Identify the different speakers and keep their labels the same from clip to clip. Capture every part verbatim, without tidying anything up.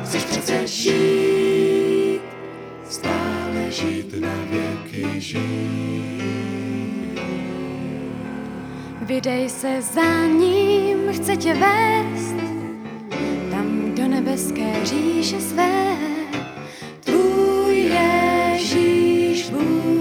Speaker 1: chceš přece žít, stále žít na věky žít.
Speaker 2: Vydej se za ním, chce tě vést tam do nebeské říše své. Tvůj Ježíš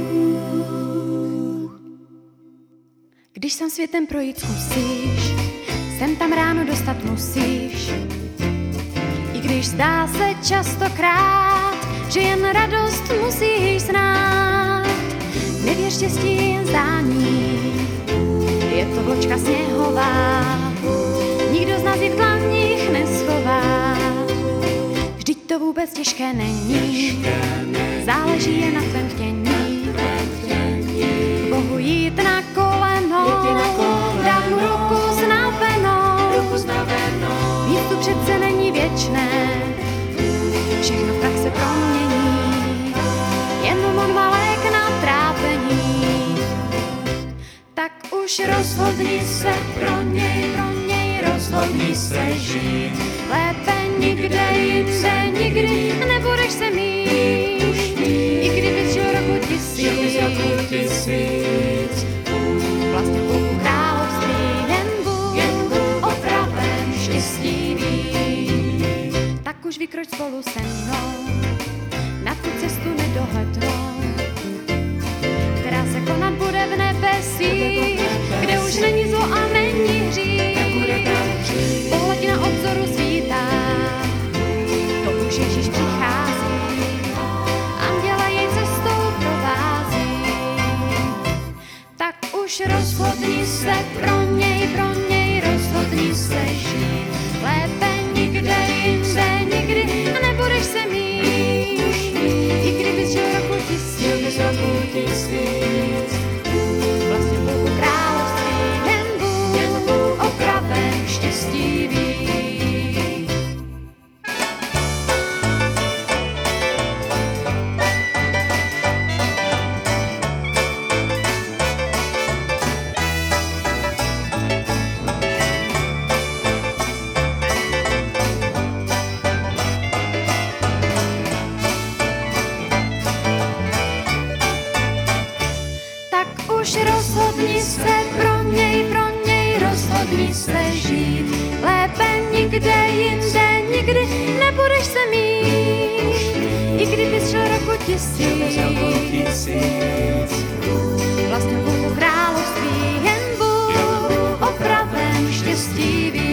Speaker 2: Bůh. Když sem světem projít zkusíš, sem tam ráno dostat musíš. I když zdá se častokrát, že jen radost musíš znát. Nevěř štěstí jen zdání, je to vločka sněhová, nikdo z nás ji v dlaních neschová. Vždyť to vůbec těžké není, záleží jen na tvém chtění. Bohu jít na koleno, dát mu ruku znavenou. Víc tu přece není věčné, všechno v praxi promění, jenom on má lék na trápení. Tak už rozhodni se pro něj, pro něj rozhodni se žít. Lépe nikde jinde nikdy nebudeš se mít. I kdyby žil roku tisíc, vlastně Bohu království jen Bůh opravem štěstivý. Tak už vykroč spolu se mnou na tu cestu nedohlednou, která se konat bude v nebesích, kde už není zlo a není hřích. Pohleď na obzoru svítá, to už Ježíš přichází, anděle jej cestou provází. Tak už rozhodni se pro něj, pro něj rozhodni se žít. Lépe nikde jinde nikdy nebudeš se mít. I kdybys žil roku tisíc, vlastně Bohu království jen Bůh opravem štěstivý. Už rozhodni se pro něj, pro něj rozhodni se žít. Lépe nikde jinde nikdy nebudeš se mít. I kdybys šel roku tisíc, vlastně Bohu království jen Bůh opravem štěstivý.